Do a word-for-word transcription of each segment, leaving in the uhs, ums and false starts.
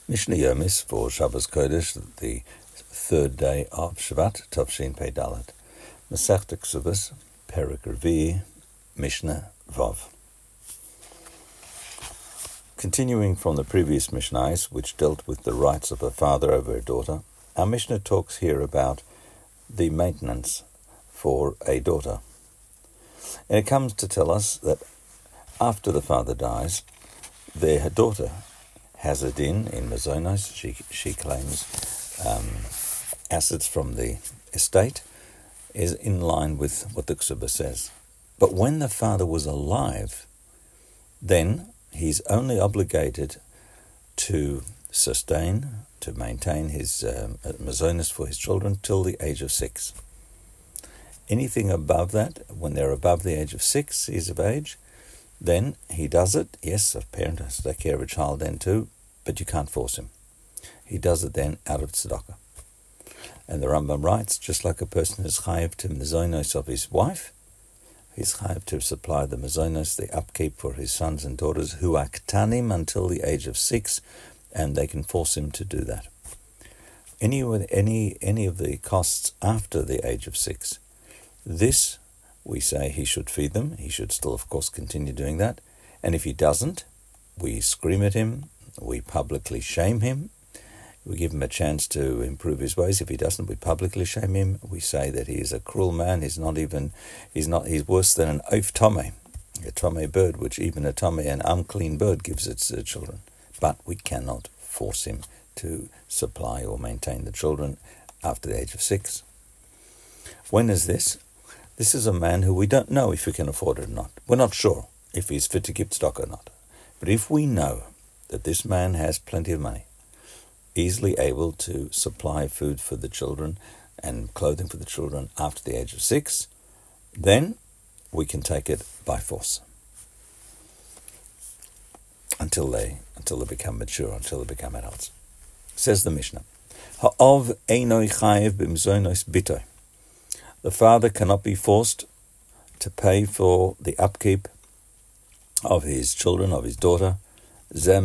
Mishnah Yomis for Shabbos Kodesh, the third day of Shvat, Tavshin Pei Dalet. Masechta Ksubas, Perek Revi, Mishnah Vav. Continuing from the previous Mishnahs, which dealt with the rights of a father over a daughter, our Mishnah talks here about the maintenance for a daughter. And it comes to tell us that after the father dies, their daughter has a din in Mazonos. She she claims um, assets from the estate is in line with what the Ksuba says. But when the father was alive, then he's only obligated to sustain, to maintain his um, Mazonos for his children till the age of six. Anything above that, when they're above the age of six years of age, then he does it. Yes, a parent has to take care of a child then too, but you can't force him. He does it then out of tzedakah. And the Rambam writes, just like a person is chayav to mazonos of his wife, he's chayav to supply the mazonos, the upkeep for his sons and daughters, who are ktanim until the age of six, and they can force him to do that. Any, any, any of the costs after the age of six, this we say he should feed them. He should still, of course, continue doing that. And if he doesn't, we scream at him. We publicly shame him. We give him a chance to improve his ways. If he doesn't, we publicly shame him. We say that he is a cruel man. He's not even, he's not, he's worse than an oif tome, a tome bird, which even a tome, an unclean bird, gives its uh, children. But we cannot force him to supply or maintain the children after the age of six. When is this? This is a man who we don't know if he can afford it or not. We're not sure if he's fit to give stock or not. But if we know that this man has plenty of money, easily able to supply food for the children and clothing for the children after the age of six, then we can take it by force until they until they become mature, until they become adults. Says the Mishnah, Ha'ov einoi chayev b'mzonos bitoy. The father cannot be forced to pay for the upkeep of his children, of his daughter. The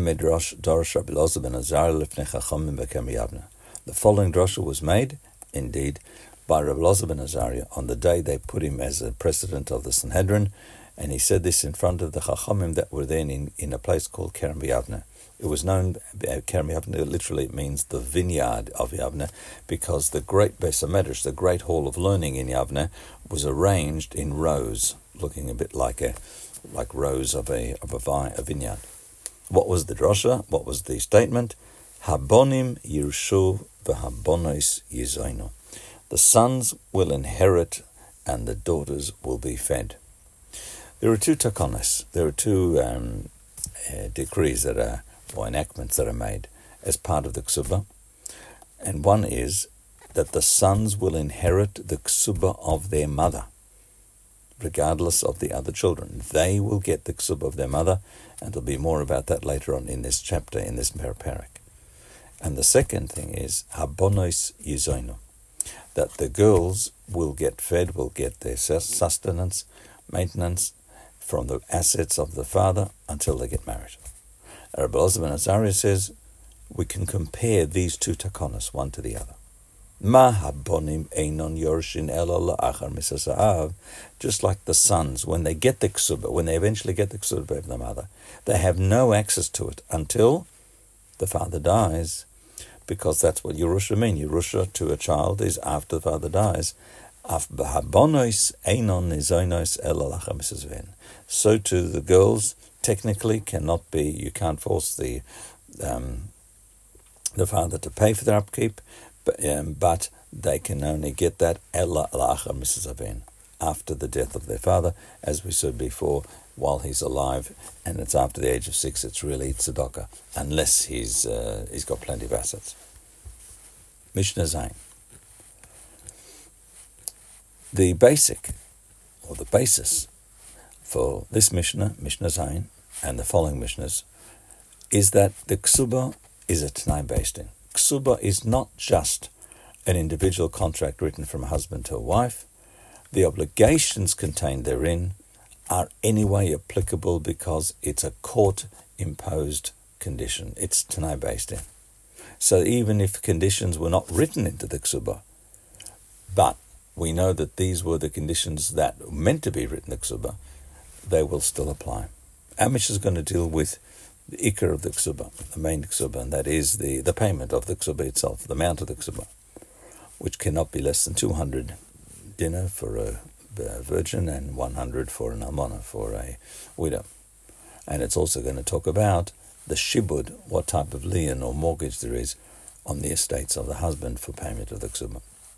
following drasha was made, indeed, by Rabbi Elazar ben Azariah on the day they put him as a president of the Sanhedrin, and he said this in front of the Chachamim that were then in, in a place called Kerem Yavne. It was known, uh, Kerem Yavne literally means the vineyard of Yavne, because the great Beis HaMedrash, the great hall of learning in Yavne, was arranged in rows, looking a bit like a like rows of a of a, vine, a vineyard. What was the drasha? What was the statement? Habonim yirshu v'habonos yizoinu. The sons will inherit and the daughters will be fed. There are two takonos. There are two um, uh, decrees that are, or enactments that are made as part of the ksuba. And one is that the sons will inherit the ksuba of their mother, regardless of the other children. They will get the ksuba of their mother, and there'll be more about that later on in this chapter, in this parak. And the second thing is habonos yizoinu, that the girls will get fed, will get their sustenance, maintenance from the assets of the father until they get married. Rabbi Elazar ben Azariah says we can compare these two takonos, one to the other. Ma habonim einon yorshin elo la'achar misasa'av. Just like the sons, when they get the ksuba, when they eventually get the ksuba of the mother, they have no access to it until the father dies, because that's what Yerusha means. Yerusha to a child is after the father dies. Af b'habonos einon nizonos elo la'achar misasa'av. So too the girls technically cannot be, you can't force the um, the father to pay for their upkeep, but, um, but they can only get that ella la'achar misasa'av, after the death of their father, as we said before, while he's alive, and it's after the age of six, it's really tzedakah, unless he's uh, he's got plenty of assets. Mishnah Zayin. The basic, or the basis, for this Mishnah, Mishnah Zayin, and the following Mishnahs, is that the ksuba is a Tanai based in. Ksuba is not just an individual contract written from a husband to a wife. The obligations contained therein are anyway applicable because it's a court-imposed condition. It's Tanai based in. So even if conditions were not written into the ksuba, but we know that these were the conditions that were meant to be written in the ksuba, they will still apply. Amish is going to deal with the ikar of the ksuba, the main ksuba, and that is the, the payment of the ksuba itself, the amount of the ksuba, which cannot be less than two hundred dinar for a, a virgin and one hundred for an almana, for a widow. And it's also going to talk about the shibud, what type of lien or mortgage there is on the estates of the husband for payment of the ksuba.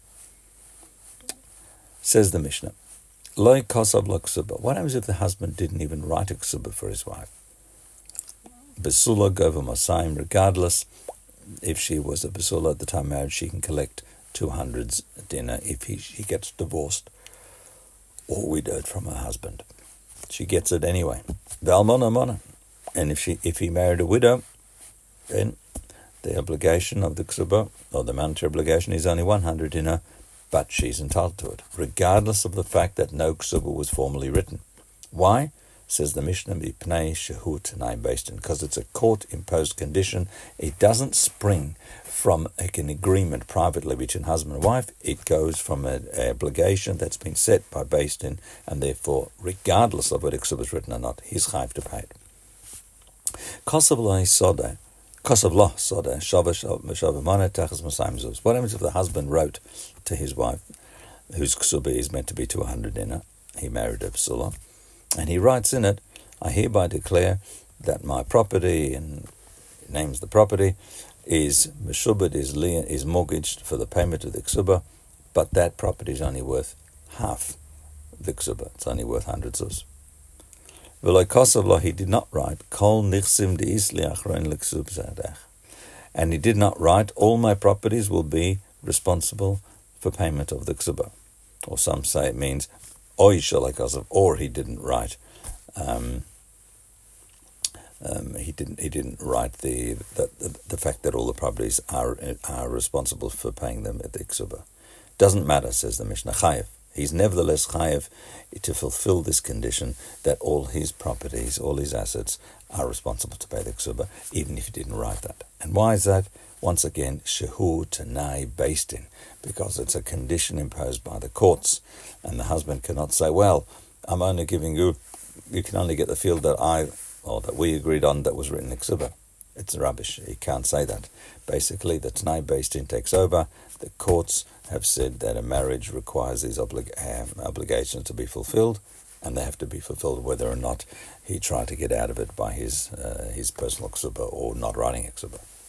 Says the Mishnah, Loi kosav lo ksuba. What happens if the husband didn't even write a ksuba for his wife? Besula gova masayim, regardless, if she was a besula at the time of marriage, she can collect two hundreds dinar if he, she gets divorced or widowed from her husband. She gets it anyway. Valmona mona. And if she if he married a widow, then the obligation of the ksuba, or the monetary obligation, is only one hundred dinar, but she's entitled to it, regardless of the fact that no ksuba was formally written. Why? Says the Mishnah, B'pnei shehu tanai based, because it's a court-imposed condition. It doesn't spring from an agreement privately between husband and wife. It goes from an obligation that's been set by based in, and therefore, regardless of whether ksuba is written or not, he's chayv to pay it. Kosav lo soda, kosav lo soda, shava shava mana tachas masayim zuz. What happens if the husband wrote to his wife, whose ksuba is meant to be two hundred dinar, he married a psula, and he writes in it, I hereby declare that my property, and names the property, is meshubad, is is mortgaged for the payment of the ksuba, but that property is only worth half the ksuba. It's only worth one hundred zuz. V'lo kosav lo, he did not write, kol nichsim deis liachron l'ksub zadach. And he did not write, all my properties will be responsible for payment of the ksuba. Or some say it means, oy shalakosov, or he didn't write. Um, um, he didn't. He didn't write the the, the the fact that all the properties are are responsible for paying them at the ksuba. Doesn't matter, says the Mishnah. Chayev. He's nevertheless chayev to fulfill this condition that all his properties, all his assets, are responsible to pay the ksuba, even if he didn't write that. And why is that? Once again, shehu tanai based in, because it's a condition imposed by the courts, and the husband cannot say, well, I'm only giving you, you can only get the field that I, or that we agreed on that was written in ksuba. It's rubbish. He can't say that. Basically, the tanai based in takes over. The courts have said that a marriage requires these oblig- um, obligations to be fulfilled, and they have to be fulfilled whether or not he tried to get out of it by his uh, his personal ksuba or not writing a ksuba.